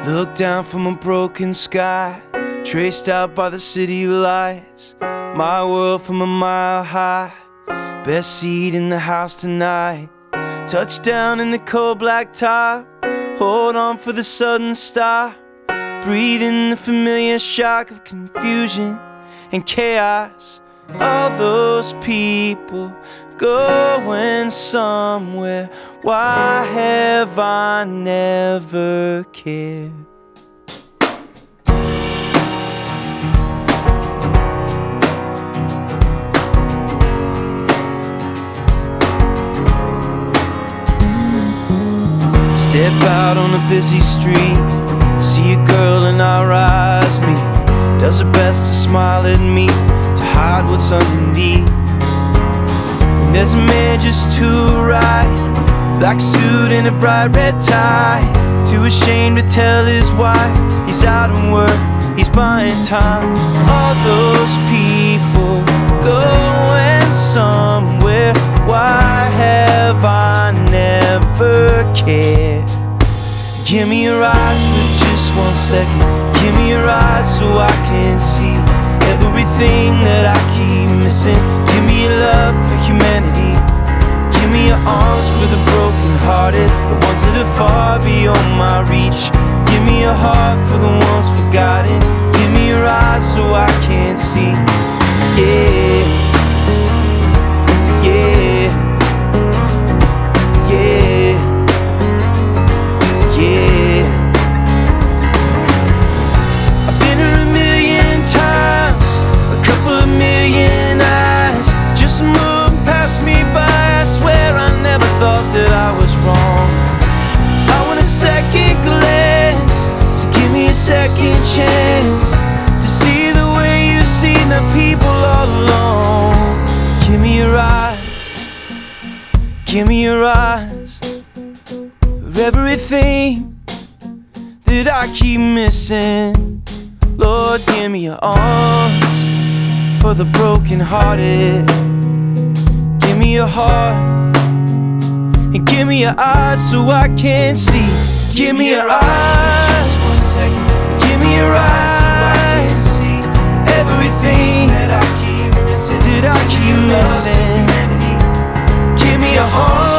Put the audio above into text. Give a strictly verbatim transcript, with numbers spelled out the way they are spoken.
Look down from a broken sky, traced out by the city lights. My world from a mile high, best seat in the house tonight. Touchdown in the cold black top, hold on for the sudden stop. Breathe in the familiar shock of confusion and chaos. All those people going somewhere. Why have I never cared? Step out on a busy street, see a girl in our eyes meet. Does her best to smile at me, to hide what's underneath. And there's a man just to right, black suit and a bright red tie. Too ashamed to tell his wife he's out of work, he's buying time. All those people going somewhere. Why have I never cared? Give me your eyes for just one second. Give me your eyes so I can see everything that I keep missing. Give me your love for humanity. Give me your arms for the broken hearted, the ones that are far beyond my reach. Give me your heart for the ones forgotten. Give me your eyes so I can see. Yeah, yeah, yeah, yeah. I've been here a million times, a couple of million eyes just moved past me by. I swear I never thought that I was wrong. I want a second glance, so give me a second chance to see the way you see the people all alone. Give me your eyes, give me your eyes for everything that I keep missing. Lord, give me your arms for the broken hearted. Give me your heart and give me your eyes so I can see. Give me your eyes, give me your eyes, everything that I keep missing, that I keep missing. Give me your heart.